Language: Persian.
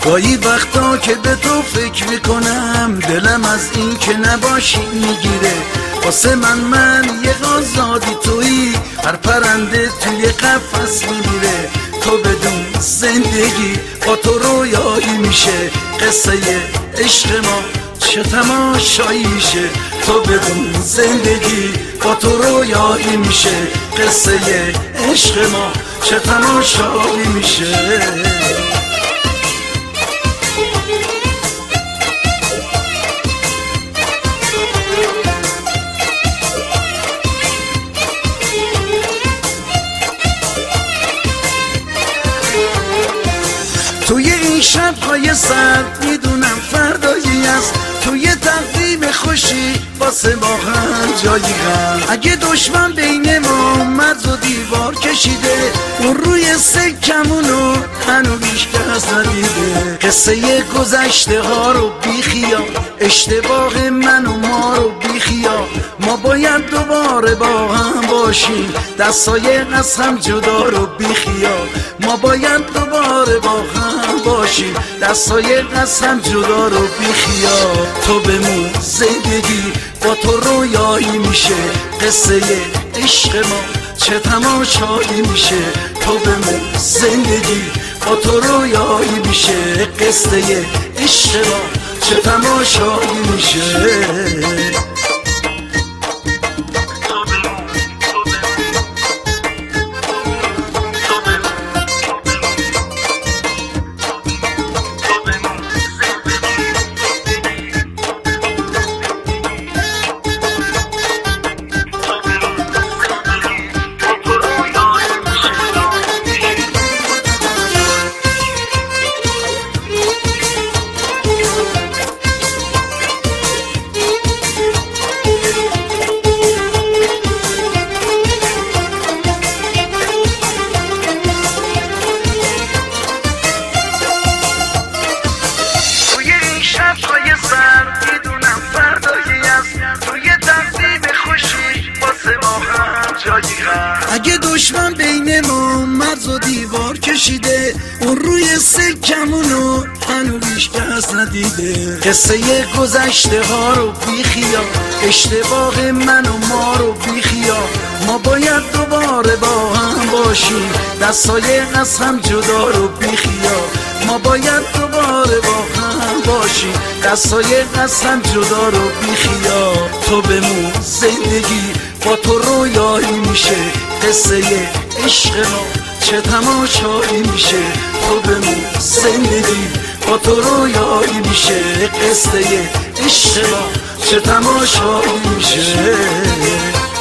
گاهی وقتا که به تو فکر میکنم دلم از این که نباشی میگیره. واسه من یه آزادی تویی، هر پرنده توی قفس میمیره. تو بدون زندگی با تو رویایی میشه، قصه عشق ما چه تماشایی میشه. تو بدون زندگی با تو رویایی میشه، قصه عشق ما چه تماشایی میشه. توی این شب‌های سرد میدونم فردایی است، توی تقویم خوشی واسه ما هم جایی هست. اگه دشمن بین ما مرز و دیوار کشیده، اون روی سکمونو هنو هیچ کس ندیده. قصه گذشته ها رو بیخیال، اشتباه من و ما رو بیخیال. ما باید دوباره با هم باشیم، دستای از هم جدا رو بیخیال. ما باید دوباره با هم باشیم، دستای از هم جدا رو بیخیال. تو بمون زندگی با تو رویایی میشه، قصه عشق ما چه تماشایی میشه. تو بمون زندگی با تو رویایی میشه، قصه عشق ما چه تماشایی میشه. اگه دشمن بین ما مرز و دیوار کشیده، اون روی سکمونو هنو هیچ کس ندیده. قصه گذشته ها رو بیخیال، اشتباه من و ما رو بیخیال. ما باید دوباره با هم باشیم، دستای از هم جدا رو بیخیال. ما باید دوباره با هم باشیم، دستای از هم جدا رو بیخیال. تو بمون زندگی با تو رویایی میشه، قصه عشق ما چه تماشایی میشه. تو بمون زندگی با تو رویایی میشه، قصه عشق ما چه تماشایی میشه.